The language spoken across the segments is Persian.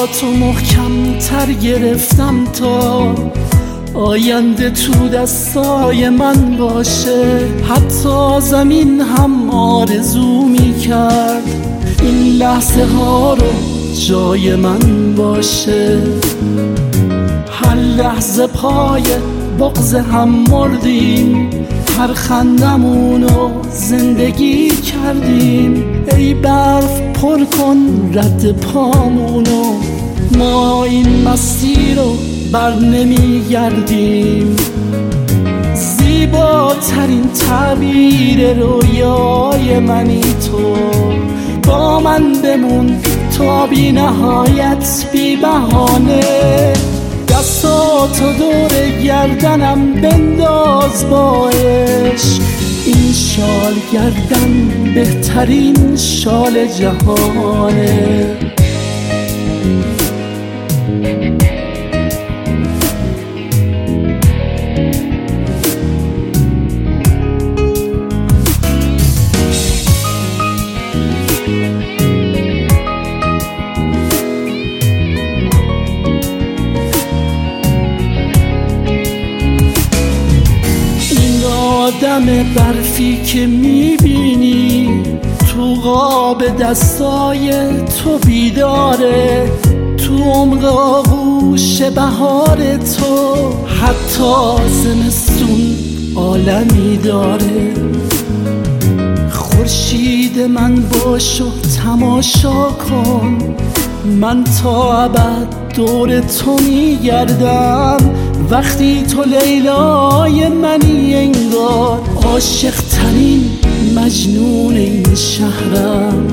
تو محکم تر گرفتم تا آینده تو دستای من باشه. حتی زمین هم آرزو میکرد این لحظه ها رو جای من باشه. هر لحظه پای بغض هم مردیم، هر خندمونو زندگی کردیم. ای برف پر کن رد پامونو، ما این مسیر رو بر نمیگردیم. زیباترین تعبیر رویای منی تو، با من بمون تا بی نهایت بی بهانه. دستاتو دور گردنم بنداز با عشق، این شال گردن بهترین شال جهانه. آدم برفی که میبینی تو قاب دستای تو بیداره، تو عمق آغوش بهار تو حتی زمستون عالمی داره. خورشید من باش و تماشا کن، من تا ابد دور تو میگردم. وقتی تو لیلای منی انگار عاشق ترین مجنون این شهرم.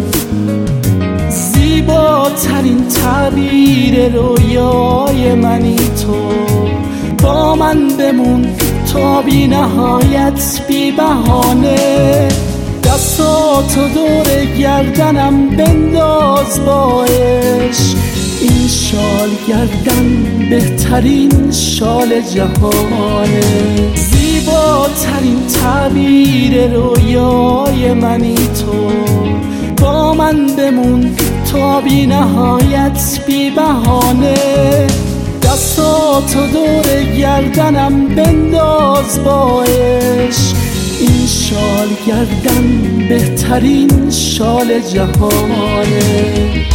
زیباترین تعبیر رویای منی تو، با من بمون تا بی نهایت بی بهانه. دستاتو دور گردنم بنداز با عشق، این شال گردن بهترین شال جهانه. زیباترین تعبیر رویای منی تو، با من بمون تا بی نهایت بی بهانه. دستاتو دور گردنم بنداز با عشق، این شال گردن بهترین شال جهانه.